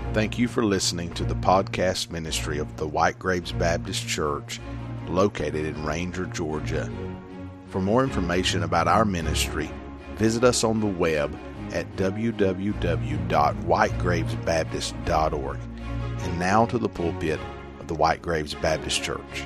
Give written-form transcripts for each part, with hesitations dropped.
Thank you for listening to the podcast ministry of the White Graves Baptist Church, located in Ranger, Georgia. For more information about our ministry, visit us on the web at www.whitegravesbaptist.org. And now to the pulpit of the White Graves Baptist Church.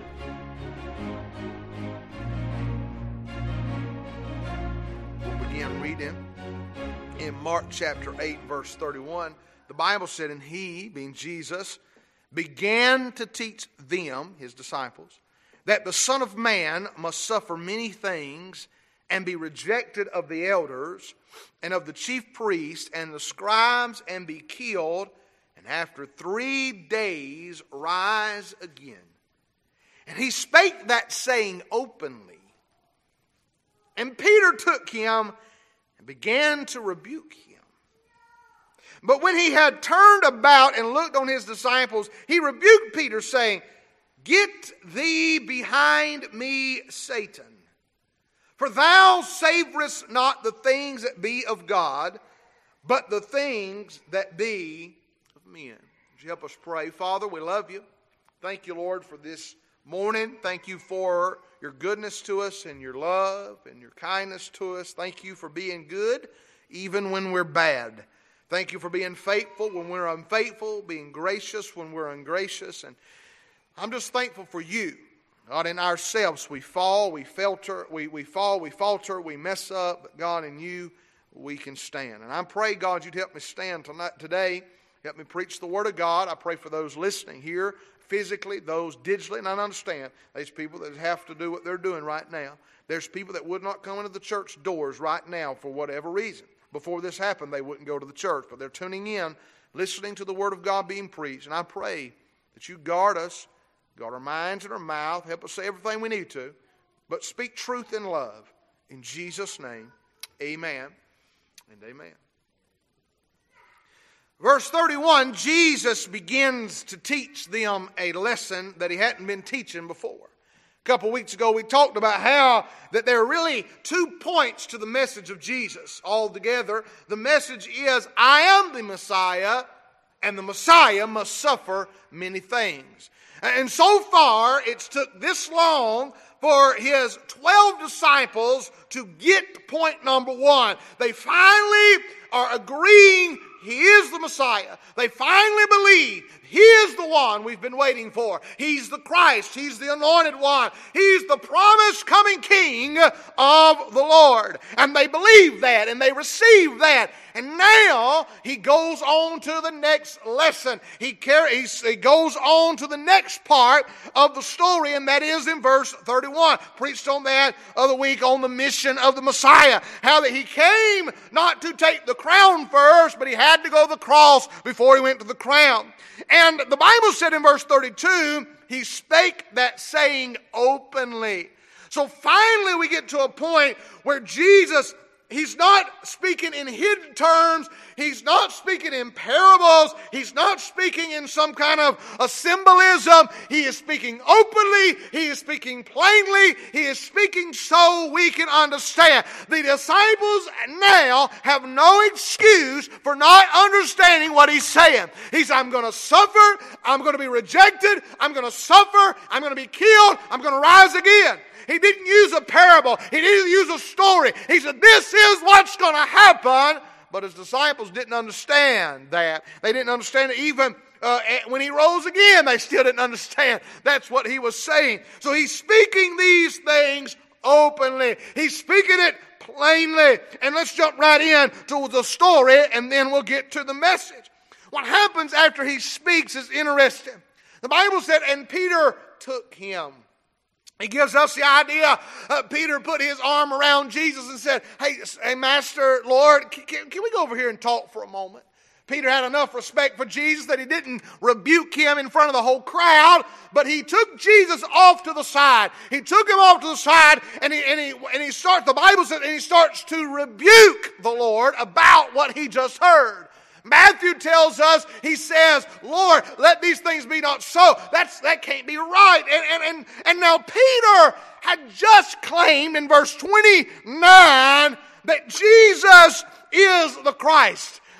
We'll begin reading in Mark chapter 8, verse 31. The Bible said, "And he," being Jesus, "began to teach them," his disciples, "that the Son of Man must suffer many things and be rejected of the elders and of the chief priests and the scribes and be killed, and after 3 days rise again. And he spake that saying openly. And Peter took him and began to rebuke him. But when he had turned about and looked on his disciples, he rebuked Peter, saying, Get thee behind me, Satan. For thou savorest not the things that be of God, but the things that be of men." Would you help us pray? Father, we love you. Thank you, Lord, for this morning. Thank you for your goodness to us and your love and your kindness to us. Thank you for being good even when we're bad. Thank you for being faithful when we're unfaithful, being gracious when we're ungracious. And I'm just thankful for you. God, in ourselves we fall, we falter, we mess up. But God, in you we can stand. And I pray, God, you'd help me stand today. Help me preach the Word of God. I pray for those listening here physically, those digitally. And I understand there's people that have to do what they're doing right now. There's people that would not come into the church doors right now for whatever reason. Before this happened, they wouldn't go to the church. But they're tuning in, listening to the Word of God being preached. And I pray that you guard us, guard our minds and our mouth, help us say everything we need to, but speak truth in love. In Jesus' name, amen and amen. Verse 31, Jesus begins to teach them a lesson that he hadn't been teaching before. A couple weeks ago we talked about how that there are really 2 points to the message of Jesus altogether. The message is, I am the Messiah, and the Messiah must suffer many things. And so far, it's took this long for his 12 disciples to get to point number 1. They finally are agreeing he is the Messiah. They finally believe he is the one we've been waiting for. He's the Christ. He's the anointed one. He's the promised coming King of the Lord. And they believe that and they receive that. And now he goes on to the next lesson. He goes on to the next part of the story, and that is in verse 31. Preached on that other week on the mission of the Messiah. How that he came not to take the crown first, but he had to go to the cross before he went to the crown. And the Bible said in verse 32, he spake that saying openly. So finally we get to a point where Jesus, he's not speaking in hidden terms. He's not speaking in parables. He's not speaking in some kind of a symbolism. He is speaking openly. He is speaking plainly. He is speaking so we can understand. The disciples now have no excuse for not understanding what he's saying. He said, I'm going to suffer. I'm going to be rejected. I'm going to suffer. I'm going to be killed. I'm going to rise again. He didn't use a parable. He didn't use a story. He said, this is what's going to happen. But his disciples didn't understand that. They didn't understand it even when he rose again. They still didn't understand. That's what he was saying. So he's speaking these things openly. He's speaking it plainly. And let's jump right in to the story, and then we'll get to the message. What happens after he speaks is interesting. The Bible said, and Peter took him. He gives us the idea, Peter put his arm around Jesus and said, hey Master, Lord, can we go over here and talk for a moment? Peter had enough respect for Jesus that he didn't rebuke him in front of the whole crowd, but he took Jesus off to the side. He took him off to the side, and he starts, the Bible says, and he starts to rebuke the Lord about what he just heard. Matthew tells us, he says, Lord, let these things be not so. That can't be right. And now Peter had just claimed in verse 29 that Jesus is the Christ.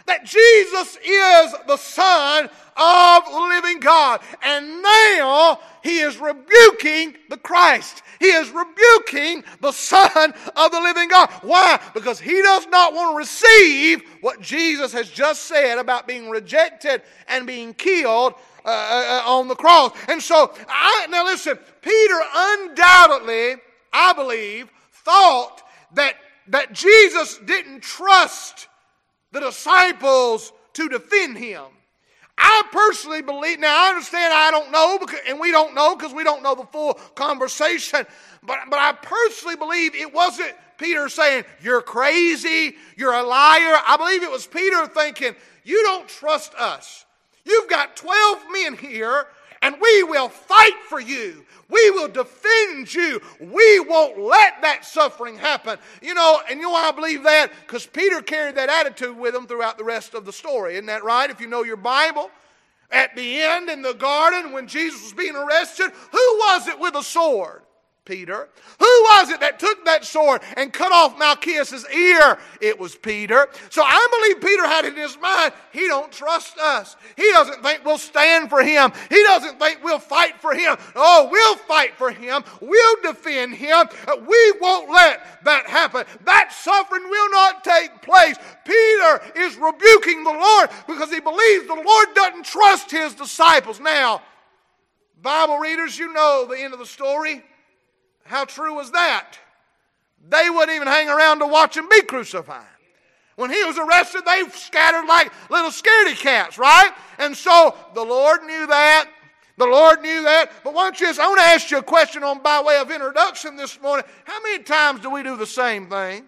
that Jesus is the Son of the living God. And now he is rebuking the Christ. He is rebuking the Son of the living God. Why? Because he does not want to receive what Jesus has just said about being rejected and being killed on the cross. And so, now listen, Peter undoubtedly, I believe, thought that Jesus didn't trust the disciples to defend him. I personally believe, now I understand I don't know, and we don't know because we don't know the full conversation, but I personally believe it wasn't Peter saying, you're crazy, you're a liar. I believe it was Peter thinking, you don't trust us. You've got 12 men here, and we will fight for you. We will defend you. We won't let that suffering happen. And you know why I believe that? Because Peter carried that attitude with him throughout the rest of the story. Isn't that right? If you know your Bible, at the end in the garden when Jesus was being arrested, who was it with a sword? Peter. Who was it that took that sword and cut off Malchus' ear? It was Peter. So I believe Peter had in his mind, he don't trust us. He doesn't think we'll stand for him. He doesn't think we'll fight for him. Oh, we'll fight for him. We'll defend him. We won't let that happen. That suffering will not take place. Peter is rebuking the Lord because he believes the Lord doesn't trust his disciples. Now, Bible readers, you know the end of the story. How true was that? They wouldn't even hang around to watch him be crucified. When he was arrested, they scattered like little scaredy cats, right? And so the Lord knew that. The Lord knew that. But why don't you, I want to ask you a question by way of introduction this morning. How many times do we do the same thing?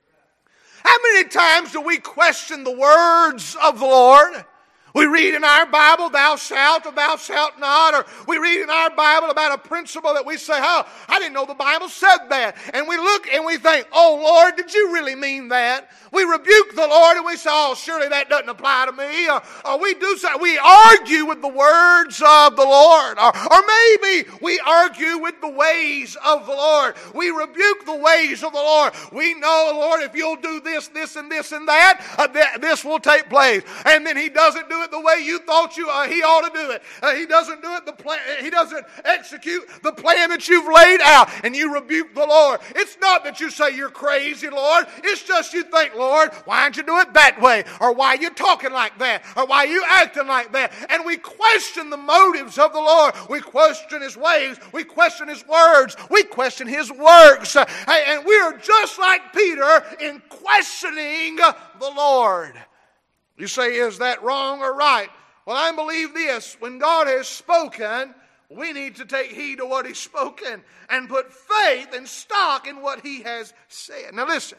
How many times do we question the words of the Lord? We read in our Bible, thou shalt or thou shalt not. Or we read in our Bible about a principle that we say, oh, I didn't know the Bible said that. And we look and we think, oh, Lord, did you really mean that? We rebuke the Lord and we say, oh, surely that doesn't apply to me. Or we do so. We argue with the words of the Lord. Or maybe we argue with the ways of the Lord. We rebuke the ways of the Lord. We know, Lord, if you'll do this, this, and this, and that, this will take place. And then he doesn't do it the way you thought he ought to do it. He doesn't do it the plan. He doesn't execute the plan that you've laid out, and you rebuke the Lord. It's not that you say you're crazy, Lord. It's just you think, Lord, why don't you do it that way? Or why are you talking like that? Or why are you acting like that? And we question the motives of the Lord. We question his ways. We question his words. We question his works. And we are just like Peter in questioning the Lord. You say, is that wrong or right? Well, I believe this. When God has spoken, we need to take heed to what he's spoken and put faith and stock in what he has said. Now listen,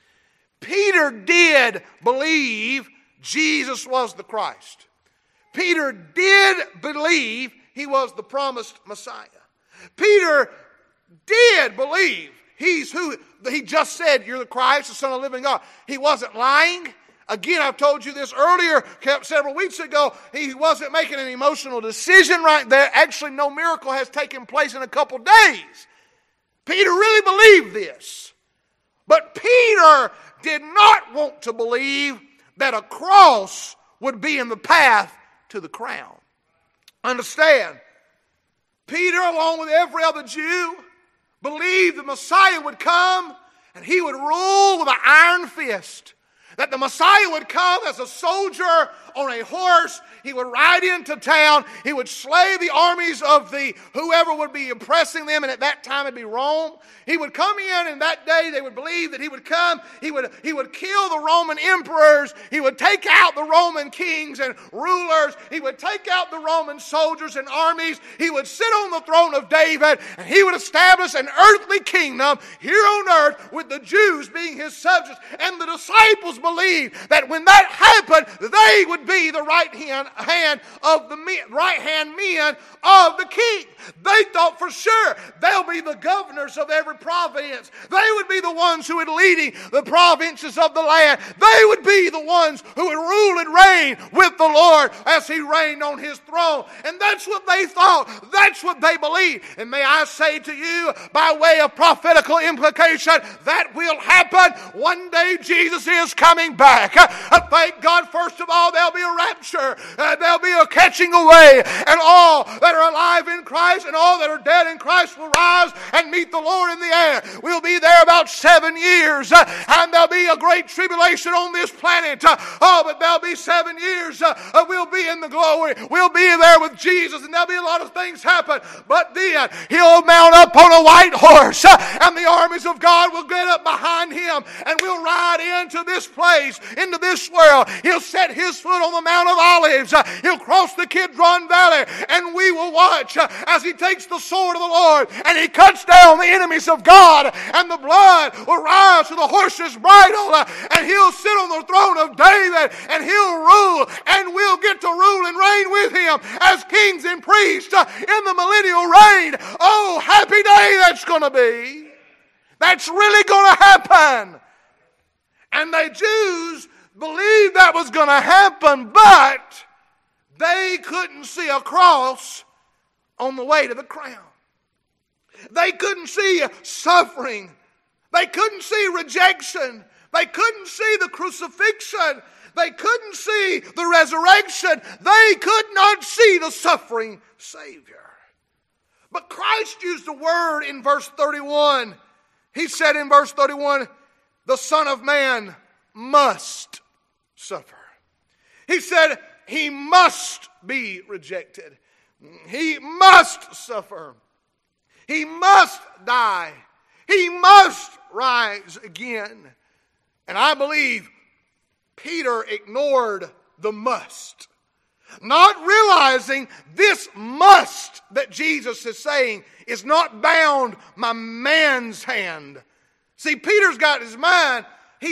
Peter did believe Jesus was the Christ. Peter did believe he was the promised Messiah. Peter did believe he's who he just said, you're the Christ, the Son of the living God. He wasn't lying. Again, I've told you this earlier, several weeks ago. He wasn't making an emotional decision right there. Actually, no miracle has taken place in a couple days. Peter really believed this. But Peter did not want to believe that a cross would be in the path to the crown. Understand, Peter, along with every other Jew, believed the Messiah would come and he would rule with an iron fist. That the Messiah would come as a soldier on a horse. He would ride into town. He would slay the armies of whoever would be oppressing them, and at that time it'd be Rome. He would come in, and that day they would believe that he would come. He would kill the Roman emperors. He would take out the Roman kings and rulers. He would take out the Roman soldiers and armies. He would sit on the throne of David, and he would establish an earthly kingdom here on earth with the Jews being his subjects. And the disciples believed that when that happened, they would be the right hand of the men of the king. They thought for sure they'll be the governors of every province. They would be the ones who would lead the provinces of the land. They would be the ones who would rule and reign with the Lord as he reigned on his throne. And that's what they thought. That's what they believed. And may I say to you, by way of prophetical implication, that will happen. One day Jesus is coming. coming back. Thank God, first of all, there'll be a rapture. There'll be a catching away. And all that are alive in Christ and all that are dead in Christ will rise and meet the Lord in the air. We'll be there about 7 years. And there'll be a great tribulation on this planet. But there'll be 7 years. We'll be in the glory. We'll be there with Jesus. And there'll be a lot of things happen. But then He'll mount up on a white horse. And the armies of God will get up behind Him. And we'll ride into this place, into this world. He'll set His foot on the Mount of Olives. He'll cross the Kidron Valley. And we will watch as He takes the sword of the Lord and He cuts down the enemies of God. And the blood will rise to the horse's bridle. And He'll sit on the throne of David. And He'll rule. And we'll get to rule and reign with Him as kings and priests in the millennial reign. Oh, happy day that's going to be. That's really going to happen. And the Jews believed that was going to happen, but they couldn't see a cross on the way to the crown. They couldn't see suffering. They couldn't see rejection. They couldn't see the crucifixion. They couldn't see the resurrection. They could not see the suffering Savior. But Christ used a word in verse 31. He said in verse 31, the Son of Man must suffer. He said He must be rejected. He must suffer. He must die. He must rise again. And I believe Peter ignored the must, not realizing this must that Jesus is saying is not bound by man's hand. See, Peter's got his mind.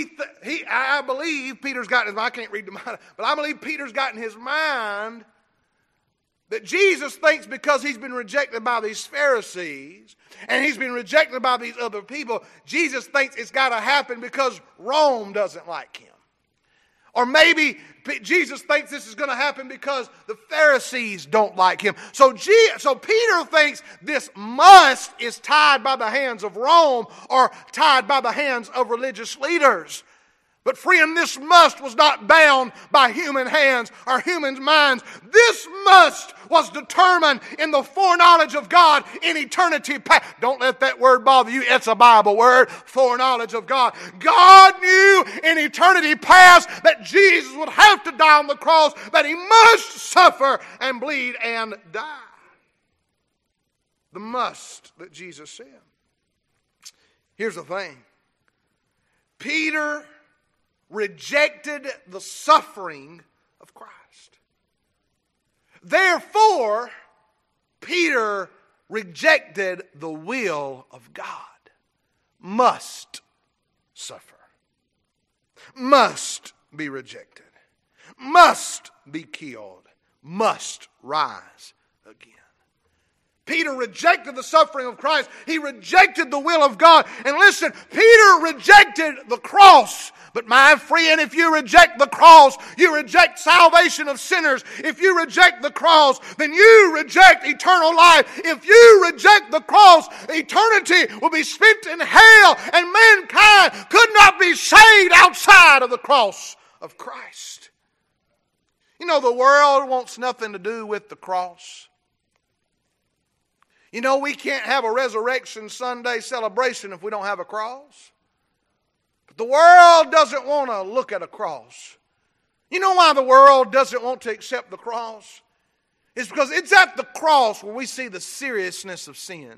I believe Peter's got his mind. I can't read the mind, but I believe Peter's got in his mind that Jesus thinks because he's been rejected by these Pharisees and he's been rejected by these other people, Jesus thinks it's got to happen because Rome doesn't like him. Or maybe Jesus thinks this is going to happen because the Pharisees don't like him. So Peter thinks this must is tied by the hands of Rome or tied by the hands of religious leaders. But friend, this must was not bound by human hands or human minds. This must was determined in the foreknowledge of God in eternity past. Don't let that word bother you. It's a Bible word, foreknowledge of God. God knew in eternity past that Jesus would have to die on the cross, that He must suffer and bleed and die. The must that Jesus said. Here's the thing. Peter rejected the suffering of Christ. Therefore, Peter rejected the will of God. Must suffer. Must be rejected. Must be killed. Must rise again. Peter rejected the suffering of Christ. He rejected the will of God. And listen, Peter rejected the cross. But my friend, if you reject the cross, you reject salvation of sinners. If you reject the cross, then you reject eternal life. If you reject the cross, eternity will be spent in hell, and mankind could not be saved outside of the cross of Christ. You know, the world wants nothing to do with the cross. You know, we can't have a Resurrection Sunday celebration if we don't have a cross. But the world doesn't want to look at a cross. You know why the world doesn't want to accept the cross? It's because it's at the cross where we see the seriousness of sin.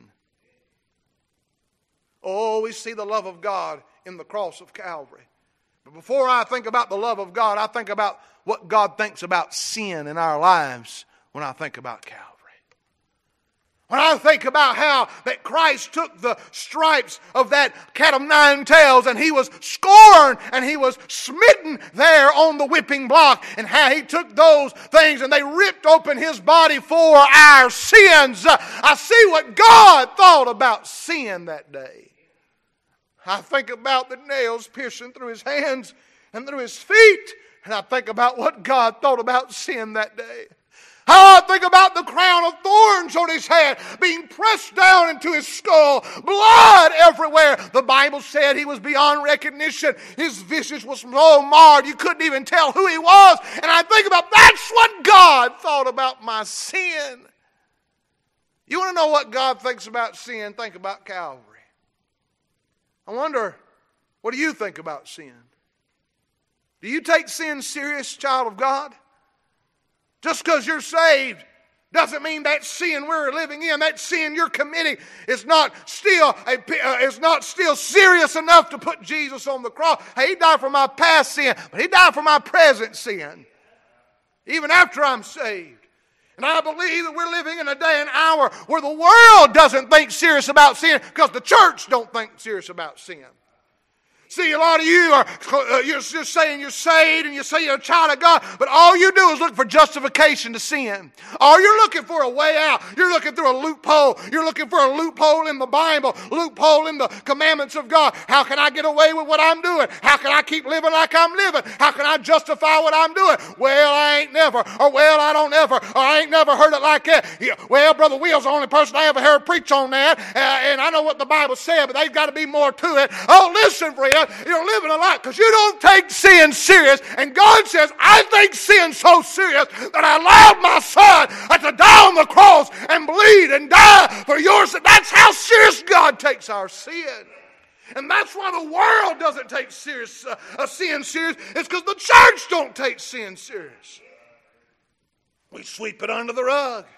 Oh, we see the love of God in the cross of Calvary. But before I think about the love of God, I think about what God thinks about sin in our lives when I think about Calvary. When I think about how that Christ took the stripes of that cat of nine tails and He was scorned and He was smitten there on the whipping block, and how He took those things and they ripped open His body for our sins. I see what God thought about sin that day. I think about the nails piercing through His hands and through His feet, and I think about what God thought about sin that day. Oh, think about the crown of thorns on his head being pressed down into his skull. Blood everywhere. The Bible said he was beyond recognition. His visage was so marred you couldn't even tell who he was. And I think about that's what God thought about my sin. You want to know what God thinks about sin? Think about Calvary. I wonder, what do you think about sin? Do you take sin serious, child of God? Just because you're saved doesn't mean that sin we're living in, that sin you're committing is not still serious enough to put Jesus on the cross. Hey, he died for my past sin, but he died for my present sin, even after I'm saved. And I believe that we're living in a day and hour where the world doesn't think serious about sin because the church don't think serious about sin. See, a lot of you you're just saying you're saved and you say you're a child of God, but all you do is look for justification to sin. Or you're looking for a way out. You're looking through a loophole. You're looking for a loophole in the Bible, loophole in the commandments of God. How can I get away with what I'm doing? How can I keep living like I'm living? How can I justify what I'm doing? Well, I ain't never, or well, I don't ever, or I ain't never heard it like that. Yeah, well, Brother Will's the only person I ever heard preach on that, and I know what the Bible said, but there's got to be more to it. Oh, listen, friend. You're living a lie because you don't take sin serious. And God says, I take sin so serious that I allowed my son to die on the cross and bleed and die for your sin. That's how serious God takes our sin. And that's why the world doesn't take sin serious. It's because the church don't take sin serious. We sweep it under the rug.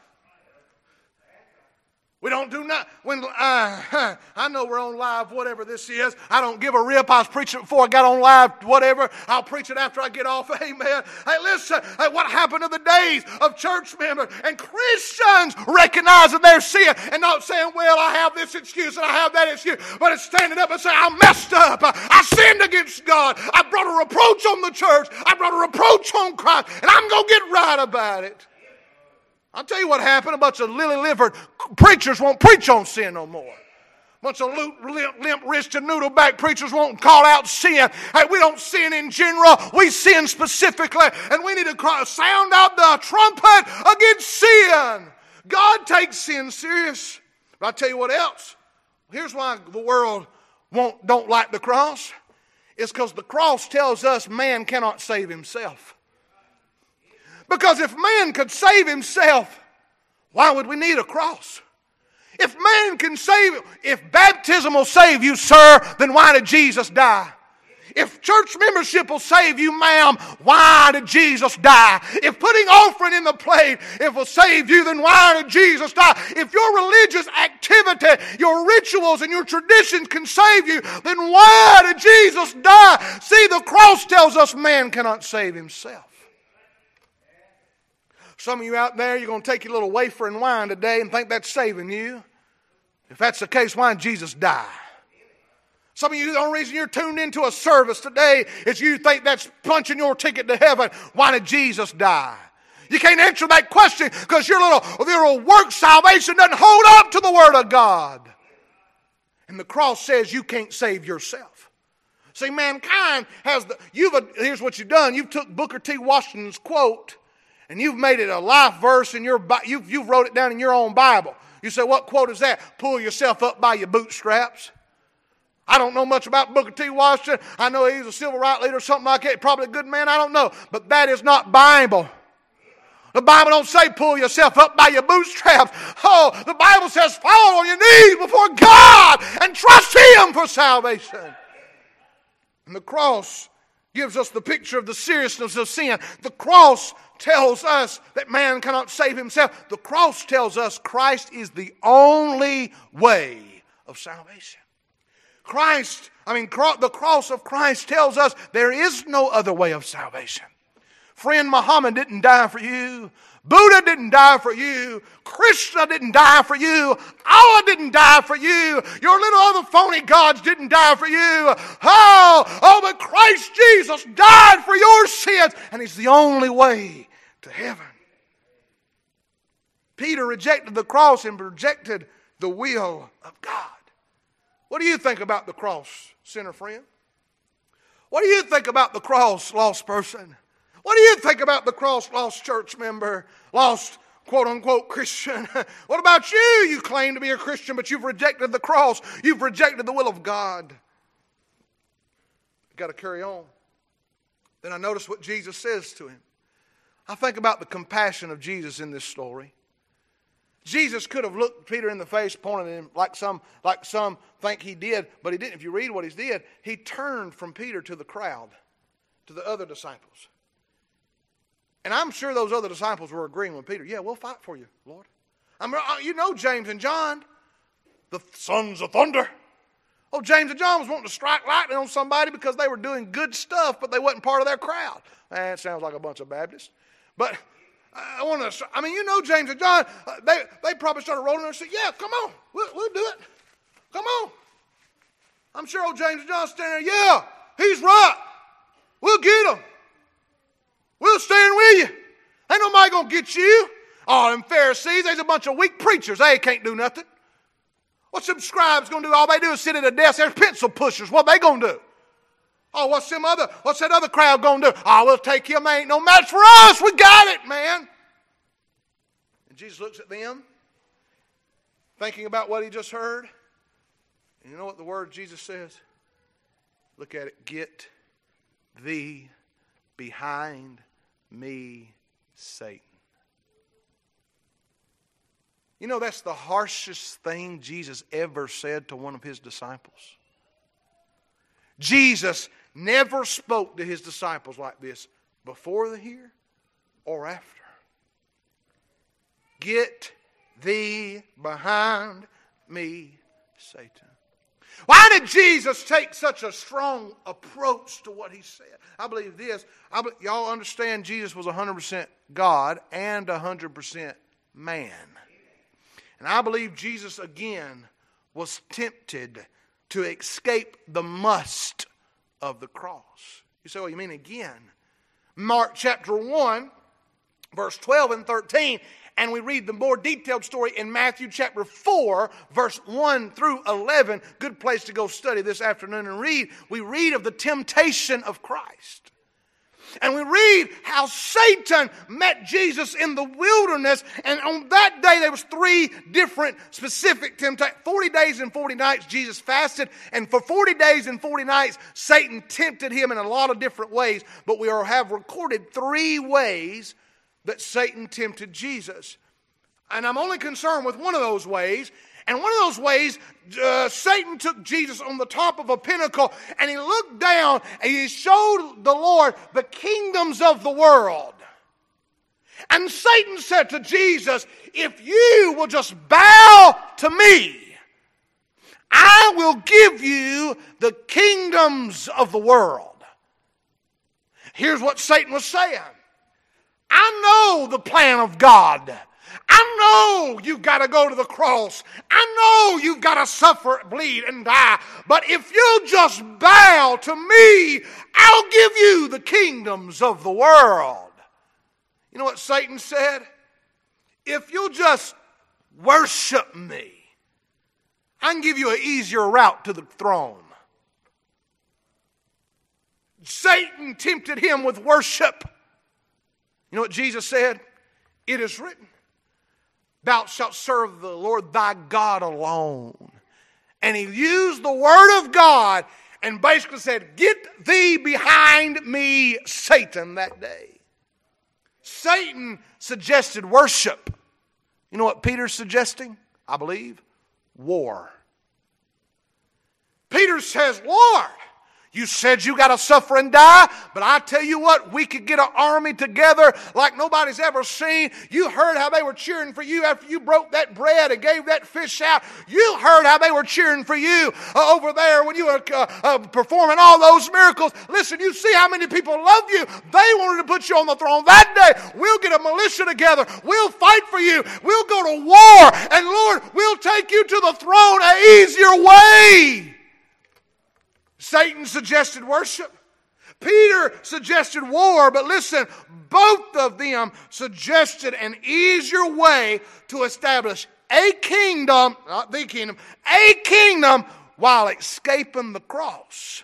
We don't do nothing. When I know we're on live, whatever this is. I don't give a rip. I was preaching before I got on live, whatever. I'll preach it after I get off. Amen. Hey, listen. Hey, what happened to the days of church members and Christians recognizing their sin and not saying, well, I have this excuse and I have that excuse, but it's standing up and saying, I messed up. I sinned against God. I brought a reproach on the church. I brought a reproach on Christ, and I'm going to get right about it. I'll tell you what happened. A bunch of lily-livered preachers won't preach on sin no more. A bunch of limp-wristed, noodle-back preachers won't call out sin. Hey, we don't sin in general. We sin specifically. And we need to sound out the trumpet against sin. God takes sin serious. But I'll tell you what else. Here's why the world don't like the cross. It's because the cross tells us man cannot save himself. Because if man could save himself, why would we need a cross? If man can save, if baptism will save you, sir, then why did Jesus die? If church membership will save you, ma'am, why did Jesus die? If putting offering in the plate, if will save you, then why did Jesus die? If your religious activity, your rituals and your traditions can save you, then why did Jesus die? See, the cross tells us man cannot save himself. Some of you out there, you're going to take your little wafer and wine today and think that's saving you. If that's the case, why did Jesus die? Some of you, the only reason you're tuned into a service today is you think that's punching your ticket to heaven. Why did Jesus die? You can't answer that question because your little work salvation doesn't hold up to the Word of God. And the cross says you can't save yourself. See, mankind has here's what you've done. You've took Booker T. Washington's quote and you've made it a life verse in you've wrote it down in your own Bible. You say, what quote is that? Pull yourself up by your bootstraps. I don't know much about Booker T. Washington. I know he's a civil rights leader or something like that. Probably a good man. I don't know. But that is not Bible. The Bible don't say pull yourself up by your bootstraps. Oh, the Bible says fall on your knees before God and trust Him for salvation. And the cross gives us the picture of the seriousness of sin. The cross tells us that man cannot save himself. The cross tells us Christ is the only way of salvation. The cross of Christ tells us there is no other way of salvation. Friend, Muhammad didn't die for you. Buddha didn't die for you. Krishna didn't die for you. Allah didn't die for you. Your little other phony gods didn't die for you. Oh, but Christ Jesus died for your sins, and He's the only way to heaven. Peter rejected the cross and rejected the will of God. What do you think about the cross, sinner friend? What do you think about the cross, lost person? What do you think about the cross, lost church member, lost quote-unquote Christian. What about you? You claim to be a Christian, but you've rejected the cross. You've rejected the will of God. You've got to carry on. Then I notice what Jesus says to him. I think about the compassion of Jesus in this story. Jesus could have looked Peter in the face, pointed at him like some think he did, but he didn't. If you read what he did, he turned from Peter to the crowd, to the other disciples. And I'm sure those other disciples were agreeing with Peter. Yeah, we'll fight for you, Lord. You know James and John, the sons of thunder. Oh, James and John was wanting to strike lightning on somebody because they were doing good stuff, but they wasn't part of their crowd. That sounds like a bunch of Baptists. But you know James and John, they probably started rolling there and said, yeah, come on, we'll do it. Come on. I'm sure old James and John standing there, yeah, he's right. We'll get him. We'll stand with you. Ain't nobody going to get you. Oh, them Pharisees, they's a bunch of weak preachers. They can't do nothing. What's them scribes going to do? All they do is sit at a desk. There's pencil pushers. What they going to do? Oh, what's that other crowd going to do? Oh, we'll take him. They ain't no match for us. We got it, man. And Jesus looks at them, thinking about what he just heard. And you know what the word Jesus says? Look at it. Get thee behind me, Satan. You know, that's the harshest thing Jesus ever said to one of his disciples. Jesus never spoke to his disciples like this before here or after. Get thee behind me, Satan. Why did Jesus take such a strong approach to what he said? I believe this. Y'all understand Jesus was 100% God and 100% man. And I believe Jesus again was tempted to escape the must of the cross. You say, well, you mean again? Mark chapter 1, verse 12 and 13. And we read the more detailed story in Matthew chapter 4, verse 1 through 11. Good place to go study this afternoon and read. We read of the temptation of Christ. And we read how Satan met Jesus in the wilderness. And on that day there was 3 different specific temptations. 40 days and 40 nights Jesus fasted. And for 40 days and 40 nights Satan tempted him in a lot of different ways. But we have recorded 3 ways that Satan tempted Jesus. And I'm only concerned with one of those ways. And one of those ways, Satan took Jesus on the top of a pinnacle and he looked down and he showed the Lord the kingdoms of the world. And Satan said to Jesus, if you will just bow to me, I will give you the kingdoms of the world. Here's what Satan was saying. I know the plan of God. I know you've got to go to the cross. I know you've got to suffer, bleed, and die. But if you just bow to me, I'll give you the kingdoms of the world. You know what Satan said? If you'll just worship me, I can give you an easier route to the throne. Satan tempted him with worship. You know what Jesus said? It is written, thou shalt serve the Lord thy God alone. And he used the word of God and basically said, get thee behind me, Satan, that day. Satan suggested worship. You know what Peter's suggesting? I believe war. Peter says, Lord, you said you got to suffer and die, but I tell you what, we could get an army together like nobody's ever seen. You heard how they were cheering for you after you broke that bread and gave that fish out. You heard how they were cheering for you over there when you were performing all those miracles. Listen, you see how many people love you. They wanted to put you on the throne that day. We'll get a militia together. We'll fight for you. We'll go to war. And Lord, we'll take you to the throne an easier way. Satan suggested worship. Peter suggested war. But listen, both of them suggested an easier way to establish a kingdom, not the kingdom, a kingdom while escaping the cross.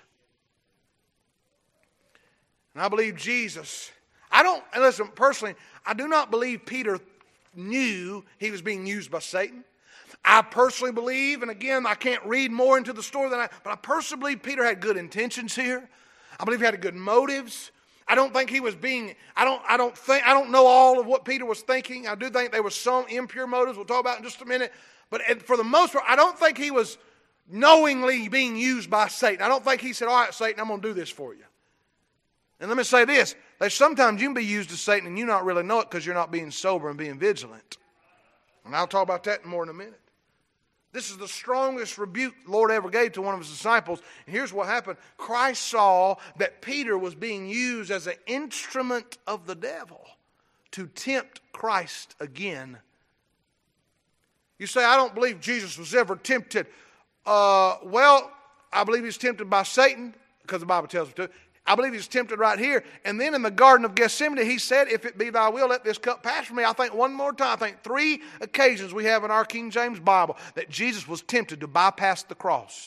And I believe Jesus, listen, personally, I do not believe Peter knew he was being used by Satan. I personally believe, and again, I can't read more into the story but I personally believe Peter had good intentions here. I believe he had good motives. I don't think he was being, I don't know all of what Peter was thinking. I do think there were some impure motives we'll talk about in just a minute. But for the most part, I don't think he was knowingly being used by Satan. I don't think he said, all right, Satan, I'm going to do this for you. And let me say this. There's sometimes you can be used as Satan and you not really know it because you're not being sober and being vigilant. And I'll talk about that more in a minute. This is the strongest rebuke the Lord ever gave to one of his disciples. And here's what happened. Christ saw that Peter was being used as an instrument of the devil to tempt Christ again. You say, I don't believe Jesus was ever tempted. Well, I believe he's tempted by Satan because the Bible tells us to. I believe he's tempted right here. And then in the Garden of Gethsemane, he said, if it be thy will, let this cup pass from me. I think one more time, 3 occasions we have in our King James Bible that Jesus was tempted to bypass the cross.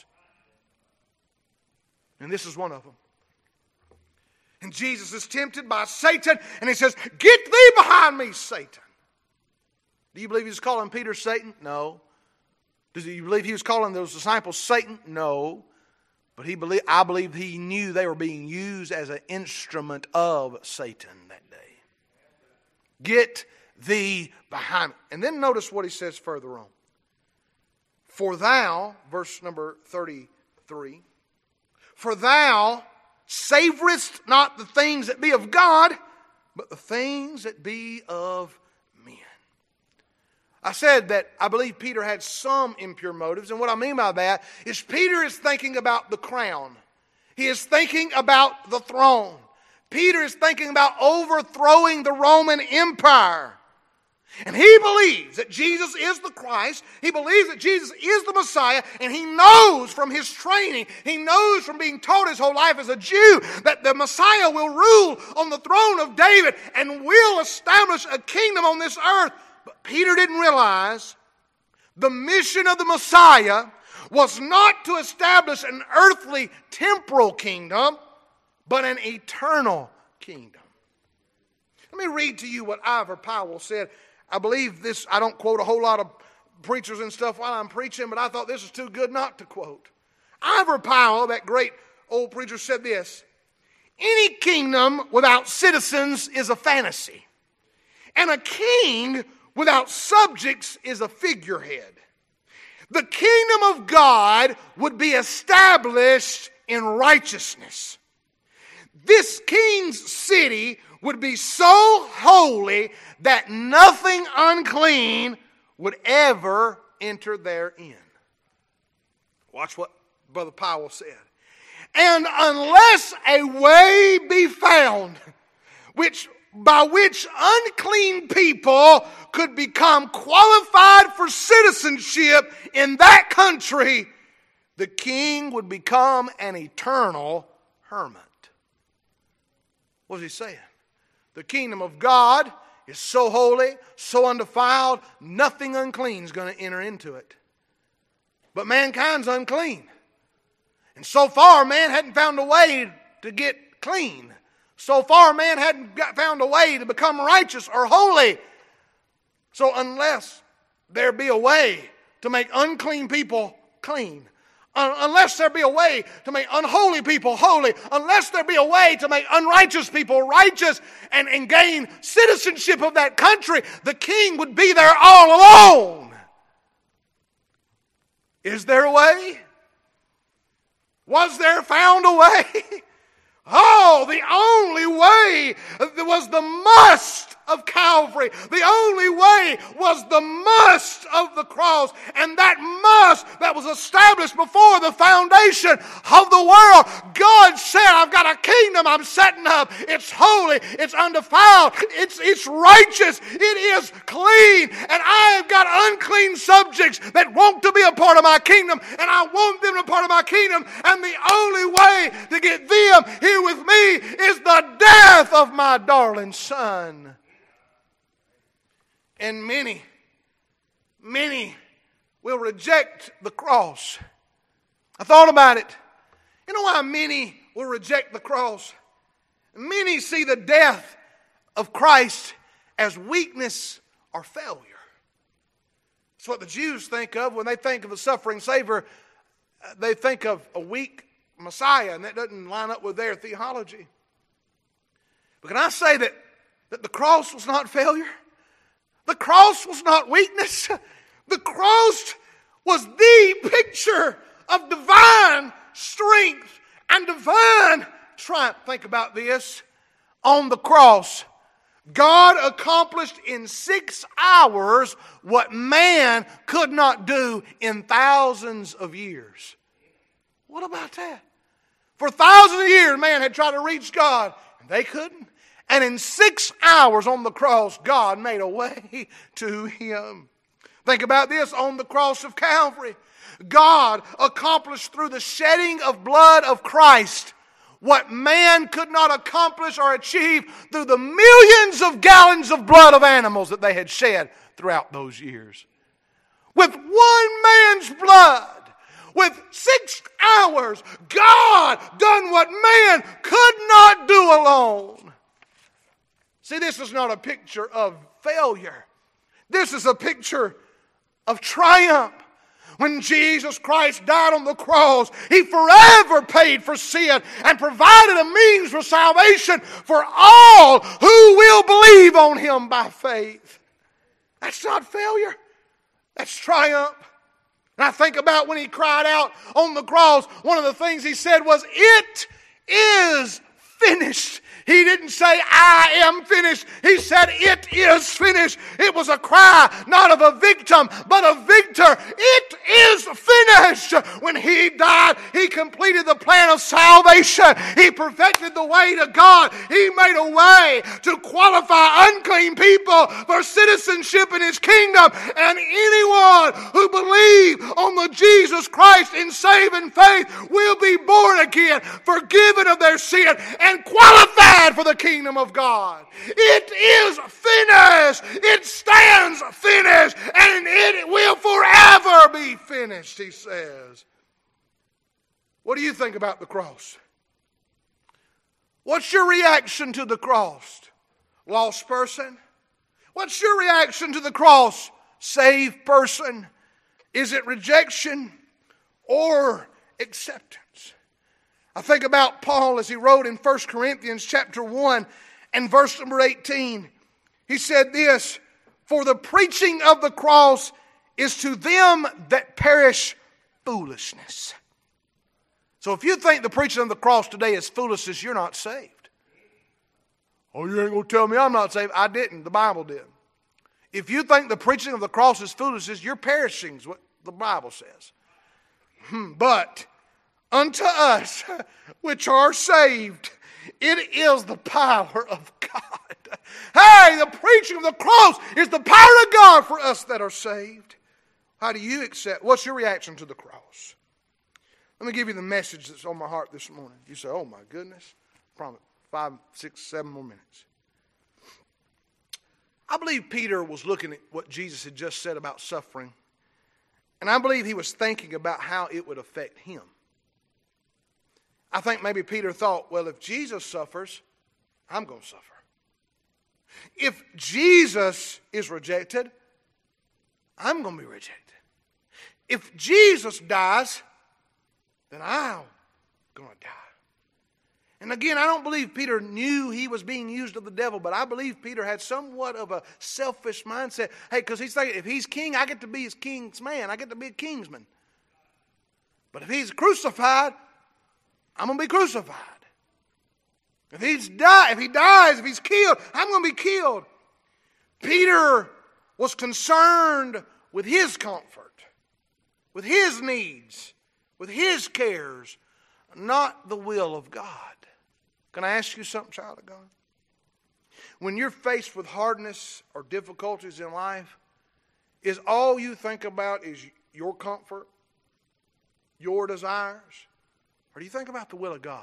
And this is one of them. And Jesus is tempted by Satan, and he says, get thee behind me, Satan. Do you believe he was calling Peter Satan? No. Do you believe he was calling those disciples Satan? No. But I believe he knew they were being used as an instrument of Satan that day. Get thee behind me. And then notice what he says further on. For thou, verse number 33, for thou savorest not the things that be of God, but the things that be of men. I said that I believe Peter had some impure motives, and what I mean by that is Peter is thinking about the crown. He is thinking about the throne. Peter is thinking about overthrowing the Roman Empire. And he believes that Jesus is the Christ. He believes that Jesus is the Messiah, and he knows from his training, he knows from being taught his whole life as a Jew that the Messiah will rule on the throne of David and will establish a kingdom on this earth. But Peter didn't realize the mission of the Messiah was not to establish an earthly, temporal kingdom, but an eternal kingdom. Let me read to you what Ivor Powell said. I believe this, I don't quote a whole lot of preachers and stuff while I'm preaching, but I thought this was too good not to quote. Ivor Powell, that great old preacher, said this: any kingdom without citizens is a fantasy, and a king without subjects is a figurehead. The kingdom of God would be established in righteousness. This king's city would be so holy that nothing unclean would ever enter therein. Watch what Brother Powell said. And unless a way be found by which unclean people could become qualified for citizenship in that country, the king would become an eternal hermit. What's he saying? The kingdom of God is so holy, so undefiled, nothing unclean is going to enter into it. But mankind's unclean. And so far, man hadn't found a way to get clean. So far, man hadn't found a way to become righteous or holy. So unless there be a way to make unclean people clean, unless there be a way to make unholy people holy, unless there be a way to make unrighteous people righteous and gain citizenship of that country, the king would be there all alone. Is there a way? Was there found a way? Oh, the only way was the must of Calvary. The only way was the must of the cross. And that must that was established before the foundation of the world. God said, I've got a kingdom I'm setting up. It's holy. It's undefiled. It's righteous. It is clean. And I've got unclean subjects that want to be a part of my kingdom. And I want them to be a part of my kingdom. And the only way to get them here with me is the death of my darling son. And many will reject the cross. I thought about it. You know why many will reject the cross? Many see the death of Christ as weakness are failure. It's what the Jews think of when they think of a suffering Savior. They think of a weak Messiah, and that doesn't line up with their theology. But can I say that the cross was not failure? The cross was not weakness. The cross was the picture of divine strength and divine triumph. Think about this. On the cross, God accomplished in 6 hours what man could not do in thousands of years. What about that? For thousands of years, man had tried to reach God, and they couldn't. And in 6 hours on the cross, God made a way to him. Think about this. On the cross of Calvary, God accomplished through the shedding of blood of Christ what man could not accomplish or achieve through the millions of gallons of blood of animals that they had shed throughout those years. With one man's blood, with 6 hours, God done what man could not do alone. See, this is not a picture of failure. This is a picture of triumph. When Jesus Christ died on the cross, He forever paid for sin and provided a means for salvation for all who will believe on Him by faith. That's not failure. That's triumph. And I think about when He cried out on the cross, one of the things He said was, "It is finished." He didn't say, "I am finished." He said, "It is finished." It was a cry, not of a victim, but a victor. It is finished. When He died, He completed the plan of salvation. He perfected the way to God. He made a way to qualify unclean people for citizenship in His kingdom. And anyone who believes on the Jesus Christ in saving faith will be born again, forgiven of their sin, and qualified for the kingdom of God. It is finished. It stands finished, and it will forever be finished, He says. What do you think about the cross? What's your reaction to the cross? Lost person? What's your reaction to the cross? Saved person? Is it rejection or acceptance? I think about Paul as he wrote in 1 Corinthians chapter 1 and verse number 18. He said this, "For the preaching of the cross is to them that perish foolishness." So if you think the preaching of the cross today is foolishness, you're not saved. Oh, you ain't going to tell me I'm not saved. I didn't. The Bible did. If you think the preaching of the cross is foolishness, you're perishing, is what the Bible says. But unto us which are saved, it is the power of God. Hey, the preaching of the cross is the power of God for us that are saved. How do you accept? What's your reaction to the cross? Let me give you the message that's on my heart this morning. You say, "Oh my goodness." Promise 5, 6, 7 more minutes. I believe Peter was looking at what Jesus had just said about suffering, and I believe he was thinking about how it would affect him. I think maybe Peter thought, well, if Jesus suffers, I'm going to suffer. If Jesus is rejected, I'm going to be rejected. If Jesus dies, then I'm going to die. And again, I don't believe Peter knew he was being used of the devil, but I believe Peter had somewhat of a selfish mindset. Hey, because he's thinking, if he's king, I get to be his king's man. I get to be a kingsman. But if he's crucified, I'm going to be crucified. If he dies, if he's killed, I'm going to be killed. Peter was concerned with his comfort, with his needs, with his cares, not the will of God. Can I ask you something, child of God? When you're faced with hardness or difficulties in life, is all you think about is your comfort, your desires? Or do you think about the will of God?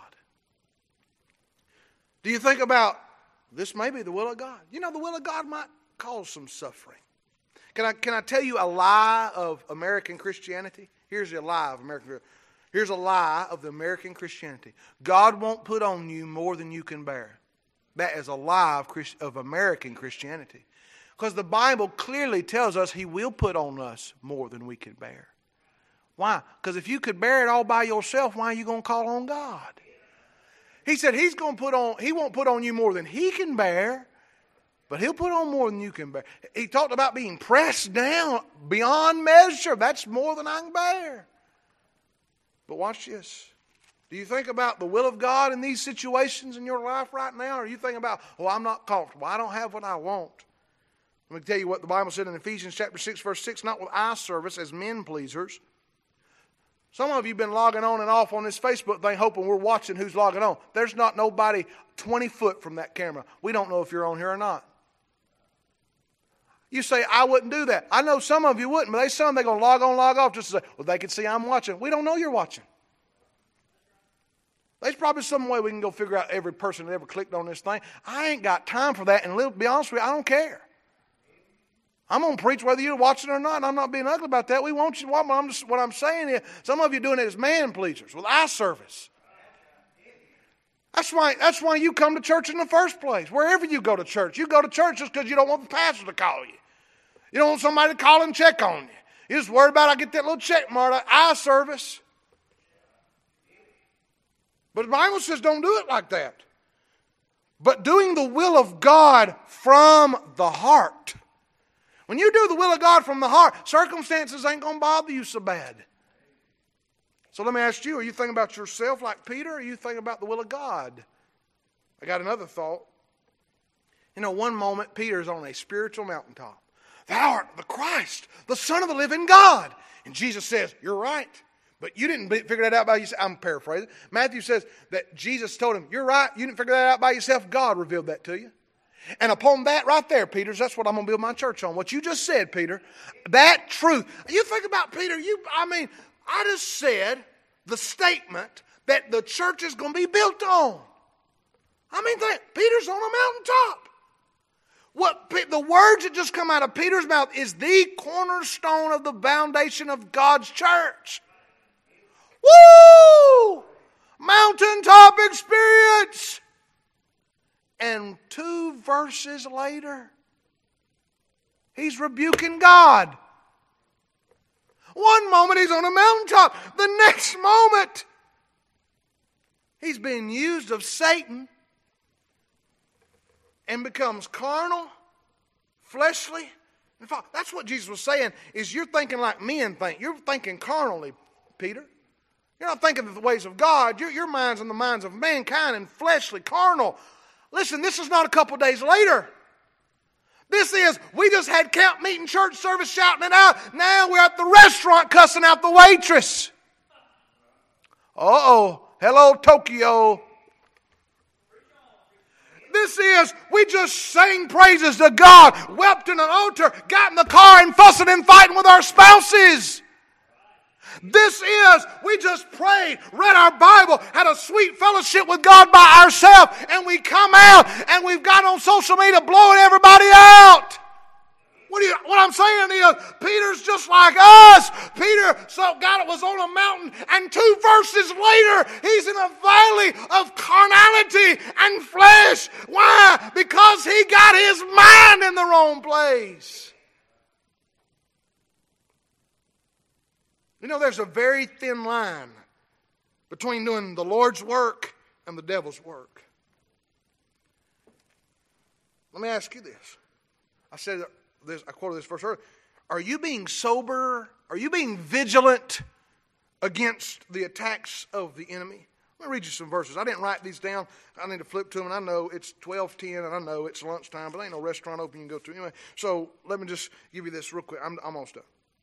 Do you think about, this may be the will of God? You know, the will of God might cause some suffering. Can I tell you a lie of American Christianity? Here's a lie of American Christianity. Here's a lie of the American Christianity. God won't put on you more than you can bear. That is a lie of American Christianity. Because the Bible clearly tells us He will put on us more than we can bear. Why? Because if you could bear it all by yourself, why are you going to call on God? He said He won't put on you more than He can bear, but He'll put on more than you can bear. He talked about being pressed down beyond measure. That's more than I can bear. But watch this. Do you think about the will of God in these situations in your life right now? Or you think about, I'm not comfortable. I don't have what I want. Let me tell you what the Bible said in Ephesians chapter 6, verse 6, not with eye service as men pleasers. Some of you have been logging on and off on this Facebook thing hoping we're watching who's logging on. There's not nobody 20 foot from that camera. We don't know if you're on here or not. You say, I wouldn't do that. I know some of you wouldn't, but they're going to log on, log off just to say, they can see I'm watching. We don't know you're watching. There's probably some way we can go figure out every person that ever clicked on this thing. I ain't got time for that, and to be honest with you, I don't care. I'm going to preach whether you're watching or not, and I'm not being ugly about that. We want you to watch. What I'm saying is, some of you are doing it as man pleasers, with eye service. That's why you come to church in the first place. Wherever you go to church just because you don't want the pastor to call you. You don't want somebody to call and check on you. You're just worried about, I get that little check mark, eye service. But the Bible says don't do it like that. But doing the will of God from the heart. When you do the will of God from the heart, circumstances ain't going to bother you so bad. So let me ask you, are you thinking about yourself like Peter, or are you thinking about the will of God? I got another thought. One moment Peter's on a spiritual mountaintop. Thou art the Christ, the Son of the living God. And Jesus says, you're right. But you didn't figure that out by yourself. I'm paraphrasing. Matthew says that Jesus told him, you're right, you didn't figure that out by yourself. God revealed that to you. And upon that right there, Peter, that's what I'm going to build my church on. What you just said, Peter, that truth. You think about Peter, I just said the statement that the church is going to be built on. Peter's on a mountaintop. The words that just come out of Peter's mouth is the cornerstone of the foundation of God's church. Woo! Mountaintop experience. And 2 verses later, he's rebuking God. One moment he's on a mountaintop. The next moment, he's being used of Satan and becomes carnal, fleshly. In fact, that's what Jesus was saying, is you're thinking like men think. You're thinking carnally, Peter. You're not thinking of the ways of God. Your mind's in the minds of mankind and fleshly, carnal. Listen, this is not a couple days later. This is, we just had camp meeting, church service, shouting it out. Now we're at the restaurant cussing out the waitress. Hello, Tokyo. This is, we just sang praises to God, wept in an altar, got in the car and fussing and fighting with our spouses. This is, we just prayed, read our Bible, had a sweet fellowship with God by ourselves, and we come out and we've got on social media blowing everybody out. What I'm saying is, Peter's just like us. Peter was on a mountain, and 2 verses later, he's in a valley of carnality and flesh. Why? Because he got his mind in the wrong place. There's a very thin line between doing the Lord's work and the devil's work. Let me ask you this. I quoted this verse earlier. Are you being sober? Are you being vigilant against the attacks of the enemy? Let me read you some verses. I didn't write these down. I need to flip to them, and I know it's 12:10, and I know it's lunchtime, but there ain't no restaurant open you can go to anyway. So let me just give you this real quick. I'm almost done.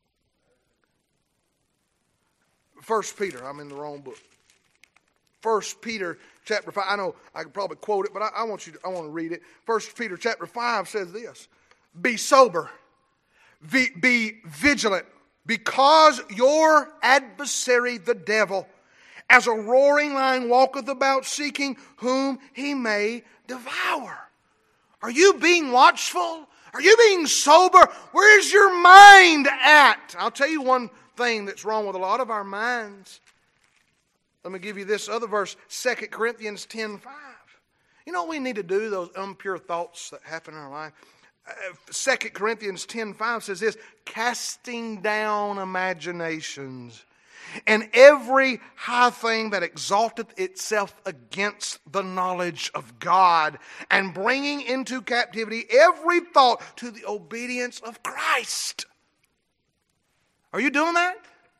1 Peter, I'm in the wrong book. 1 Peter chapter 5. I know I could probably quote it, but I want to read it. 1 Peter chapter 5 says this. Be sober. Be vigilant. Because your adversary, the devil, as a roaring lion walketh about seeking whom he may devour. Are you being watchful? Are you being sober? Where's your mind at? I'll tell you one thing that's wrong with a lot of our minds. Let me give you this other verse, 2 Corinthians 10:5. You know what we need to do, those impure thoughts that happen in our life? 2 Corinthians 10:5 says this, casting down imaginations and every high thing that exalteth itself against the knowledge of God, and bringing into captivity every thought to the obedience of Christ. Are you doing that?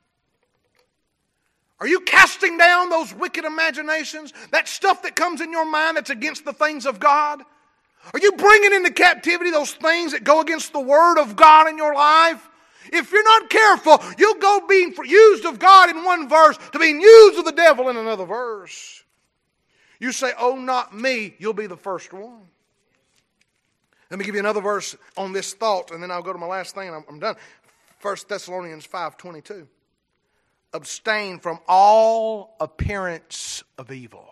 Are you casting down those wicked imaginations? That stuff that comes in your mind that's against the things of God? Are you bringing into captivity those things that go against the Word of God in your life? If you're not careful, you'll go being used of God in one verse to being used of the devil in another verse. You say, oh, not me, you'll be the first one. Let me give you another verse on this thought, and then I'll go to my last thing and I'm done. 1 Thessalonians 5:22. Abstain from all appearance of evil.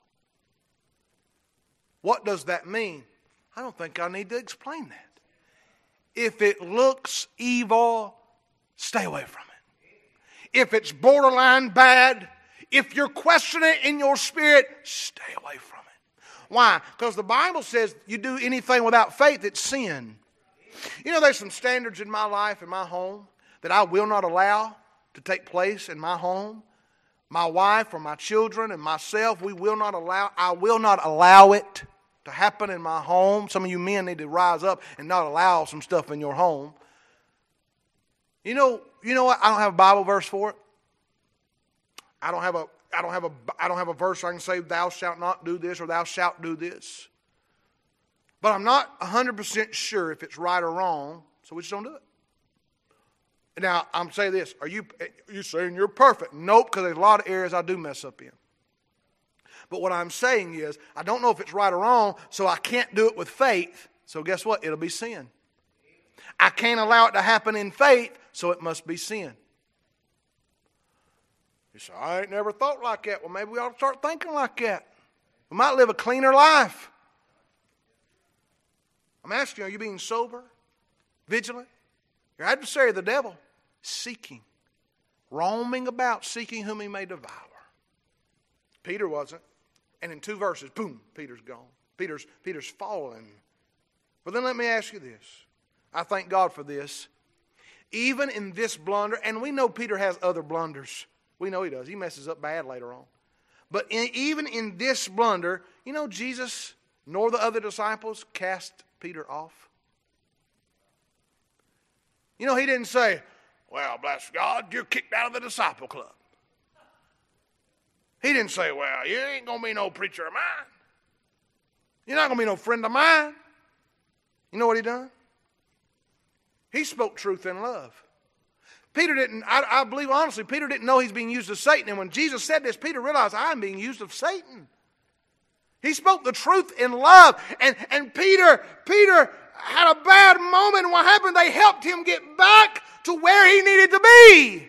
What does that mean? I don't think I need to explain that. If it looks evil, stay away from it. If it's borderline bad, if you're questioning it in your spirit, stay away from it. Why? Because the Bible says you do anything without faith, it's sin. You know, there's some standards in my life, in my home, that I will not allow to take place in my home. My wife or my children and myself, I will not allow it to happen in my home. Some of you men need to rise up and not allow some stuff in your home. You know what? I don't have a Bible verse for it. I don't have a verse I can say, thou shalt not do this or thou shalt do this. But I'm not 100% sure if it's right or wrong, so we just don't do it. Now, I'm saying this. Are you saying you're perfect? Nope, because there's a lot of areas I do mess up in. But what I'm saying is, I don't know if it's right or wrong, so I can't do it with faith. So guess what? It'll be sin. I can't allow it to happen in faith, so it must be sin. You say, I ain't never thought like that. Well, maybe we ought to start thinking like that. We might live a cleaner life. I'm asking you, are you being sober? Vigilant? Your adversary, the devil, seeking, roaming about, seeking whom he may devour. Peter wasn't. And in 2 verses, boom, Peter's gone. Peter's fallen. But then let me ask you this. I thank God for this. Even in this blunder, and we know Peter has other blunders. We know he does. He messes up bad later on. But even in this blunder, you know, Jesus nor the other disciples cast Peter off. You know, he didn't say, well, bless God, you're kicked out of the disciple club. He didn't say, well, you ain't going to be no preacher of mine. You're not going to be no friend of mine. You know what he done? He spoke truth in love. Peter didn't, I believe honestly, Peter didn't know he's being used of Satan. And when Jesus said this, Peter realized, I'm being used of Satan. He spoke the truth in love. And Peter had a bad moment. And what happened? They helped him get back to where he needed to be.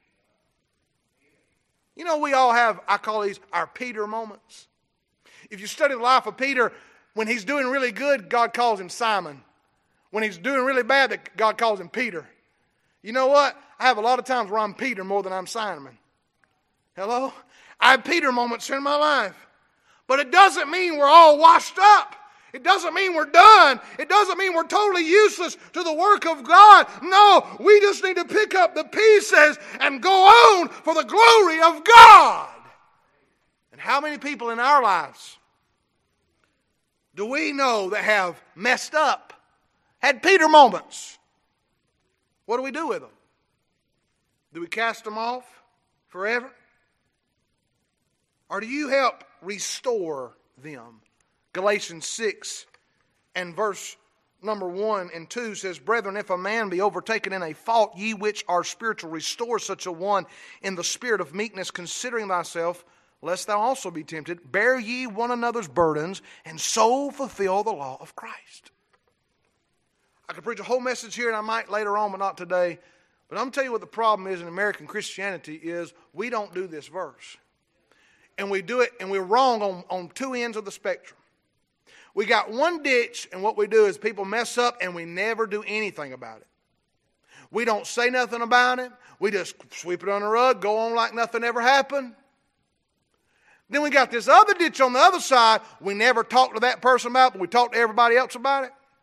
You know, we all have, I call these our Peter moments. If you study the life of Peter, when he's doing really good, God calls him Simon. When he's doing really bad, God calls him Peter. You know what? I have a lot of times where I'm Peter more than I'm Simon. Hello? I have Peter moments in my life. But it doesn't mean we're all washed up. It doesn't mean we're done. It doesn't mean we're totally useless to the work of God. No, we just need to pick up the pieces and go on for the glory of God. And how many people in our lives do we know that have messed up, had Peter moments? What do we do with them? Do we cast them off forever? Or do you help restore them? Galatians 6 and verse number 1 and 2 says, Brethren, if a man be overtaken in a fault, ye which are spiritual, restore such a one in the spirit of meekness, considering thyself, lest thou also be tempted. Bear ye one another's burdens, and so fulfill the law of Christ. I could preach a whole message here, and I might later on, but not today. But I'm going to tell you what the problem is in American Christianity is we don't do this verse. And we do it, and we're wrong on 2 ends of the spectrum. We got one ditch, and what we do is people mess up, and we never do anything about it. We don't say nothing about it. We just sweep it under the rug, go on like nothing ever happened. Then we got this other ditch on the other side. We never talk to that person about it, but we talk to everybody else about it.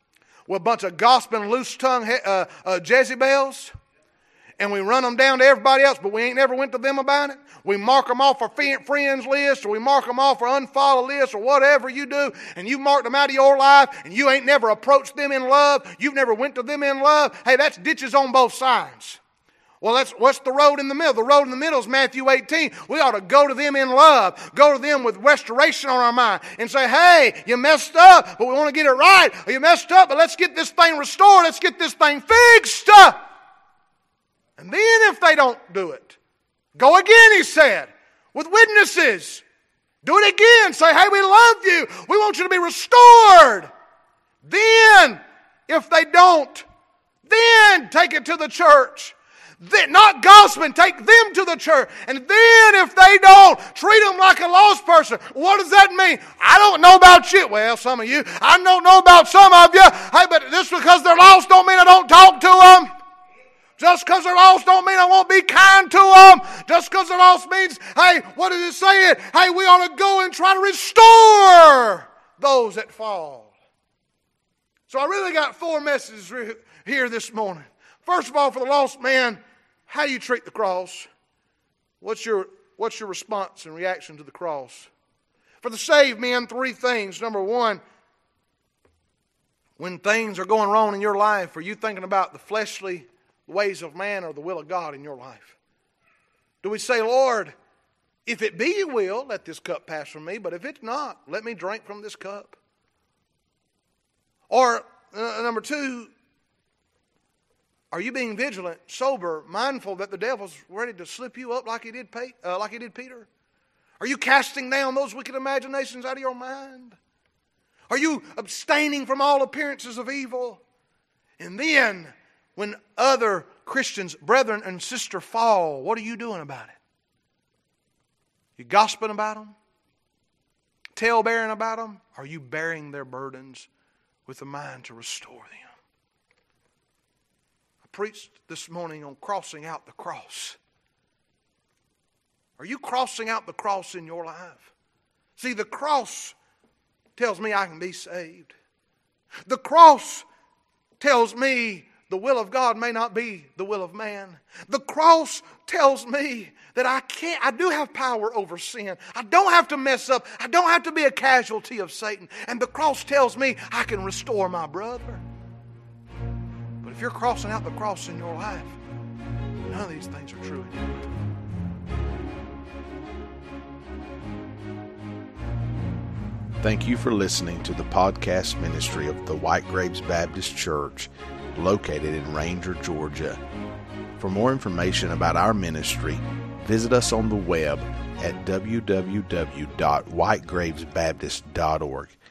with a bunch of gossiping, loose-tongued Jezebels, and we run them down to everybody else, but we ain't never went to them about it. We mark them off our friends list, or we mark them off our unfollow list, or whatever you do, and you marked them out of your life, and you ain't never approached them in love. You've never went to them in love. Hey, that's ditches on both sides. Well, what's the road in the middle? The road in the middle is Matthew 18. We ought to go to them in love. Go to them with restoration on our mind and say, hey, you messed up, but we want to get it right. Or you messed up, but let's get this thing restored. Let's get this thing fixed. And then if they don't do it, go again, he said, with witnesses. Do it again. Say, hey, we love you. We want you to be restored. Then, if they don't, then take it to the church. Then, not gossiping, take them to the church. And then if they don't, treat them like a lost person. What does that mean? I don't know about you. Well, some of you. I don't know about some of you. Hey, but just because they're lost don't mean I don't talk to them. Just because they're lost don't mean I won't be kind to them. Just because they're lost means, hey, what is it saying? Hey, we ought to go and try to restore those that fall. So I really got 4 messages here this morning. First of all, for the lost man, how do you treat the cross? What's your response and reaction to the cross? For the saved man, 3 things. Number 1, when things are going wrong in your life, are you thinking about the fleshly ways of man or the will of God in your life? Do we say, Lord, if it be your will, let this cup pass from me, but if it's not, let me drink from this cup? Or number 2, are you being vigilant, sober, mindful that the devil's ready to slip you up like he did Peter? Are you casting down those wicked imaginations out of your mind? Are you abstaining from all appearances of evil? And then, when other Christians, brethren and sisters fall, what are you doing about it? You gossiping about them? Tale-bearing about them? Are you bearing their burdens with a mind to restore them? I preached this morning on crossing out the cross. Are you crossing out the cross in your life? See, the cross tells me I can be saved. The cross tells me the will of God may not be the will of man. The cross tells me that I do have power over sin. I don't have to mess up. I don't have to be a casualty of Satan. And the cross tells me I can restore my brother. But if you're crossing out the cross in your life, none of these things are true in your life. Thank you for listening to the podcast ministry of the White Graves Baptist Church, located in Ranger, Georgia. For more information about our ministry, visit us on the web at www.whitegravesbaptist.org.